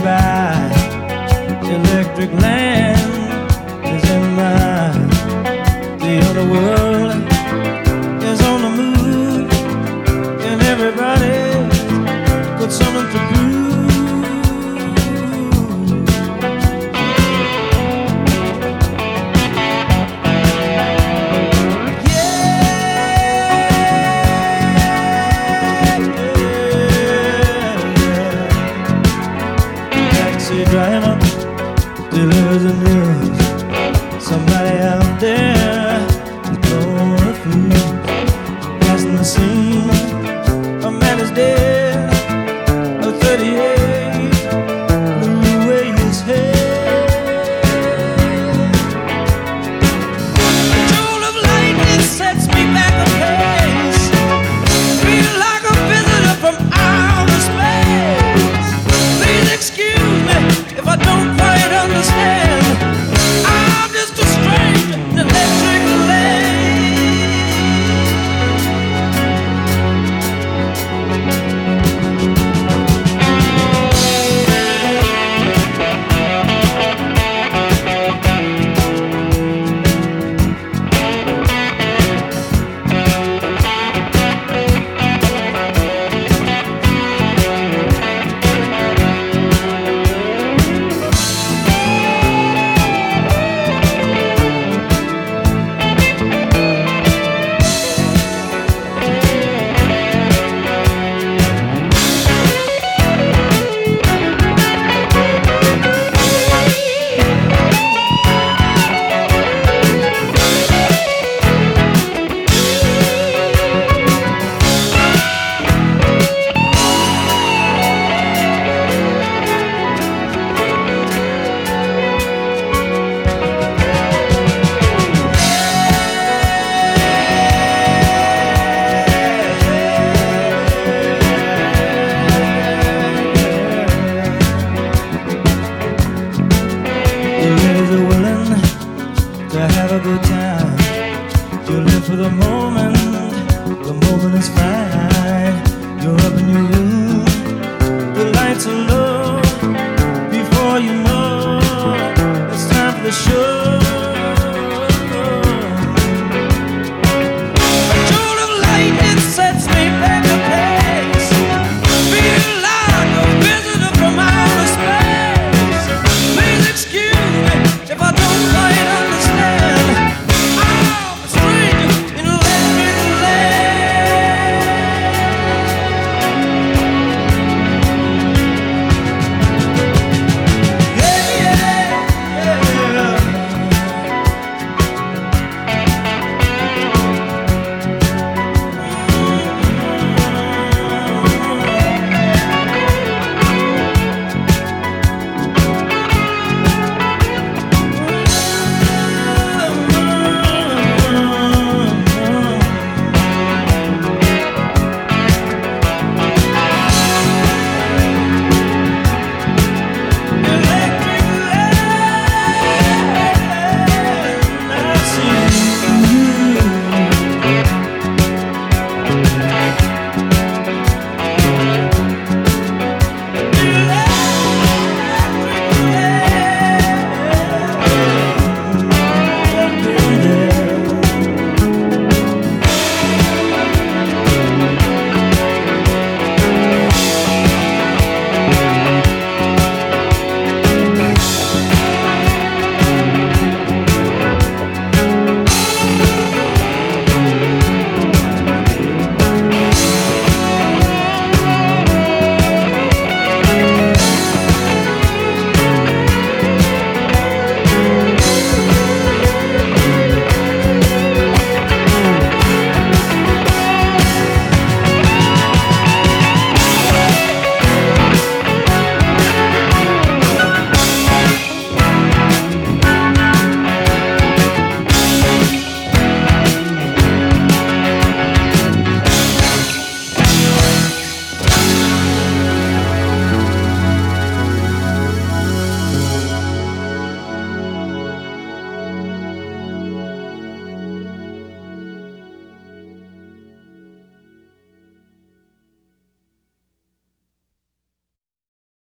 by. Electric land is in mind. The other world is on the move, and everybody got something to prove. Taxi driver delivers the news. Somebody out there is blowing a fuse. Passing the scene, a man is dead. A 38 blew away his head. The jolt of lightning sets me back a pace. Feel like a visitor from outer space. Please excuse me if I don't quite understand. I'm just a strange electric land. To have a good time, you live for the moment is fine. You're up in your room, the lights are low. Before you know, it's time for the show.